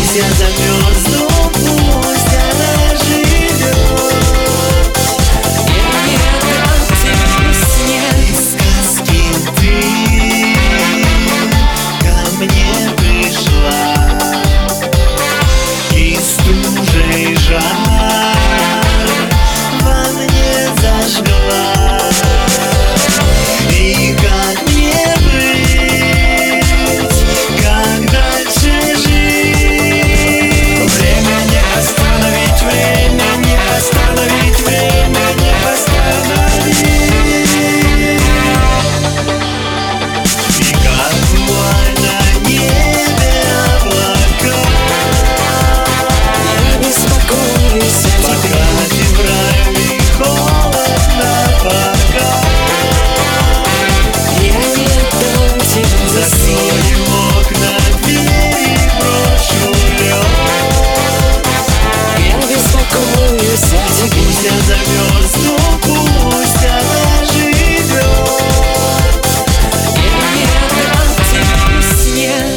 Я замерз, но пусть она живет. Я не отдам тебе снег. Из сказки ты ко мне пришла, и стужей жар во мне зажгла. И как мне быть, как дальше жить? Время не остановить, время не остановить, время не остановить. И как вуаль на небе облака, я беспокоюсь о пока тебе. февраль и холодно пока. Я не отдам тебе свет. Закроем окна, двери, брошу лед. Я беспокоюсь о тебе. Я замерз, но пусть она живет. Я не отдам тебе снег.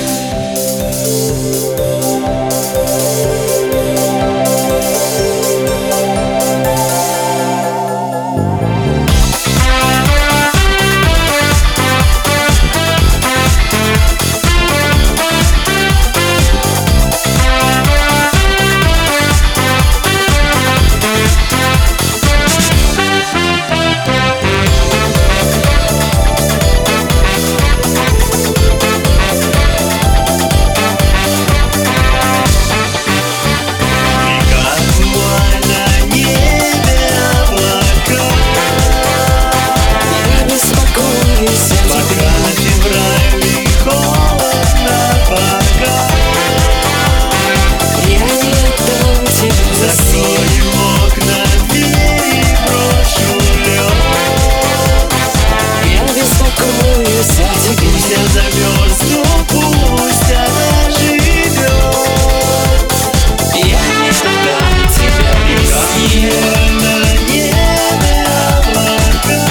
И как вуаль на небе облака, Я беспокоюсь о тебе. пока февраль и холодно пока. Я не отдам тебе свет. Закроем окна, двери, брошу лед. Я беспокоюсь о тебе. Я замерз, но пусть она живет. Я не отдам тебя снег. На небе облака,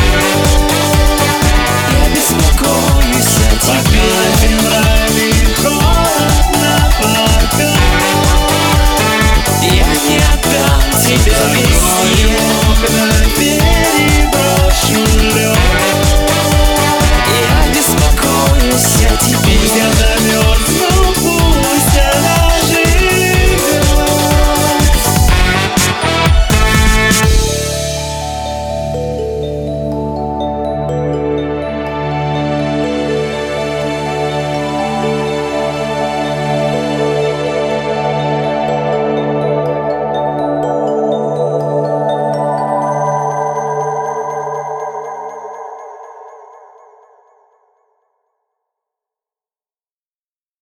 Я беспокоюсь о пока тебе. февраль и холодно пока. Я не отдам тебя снег.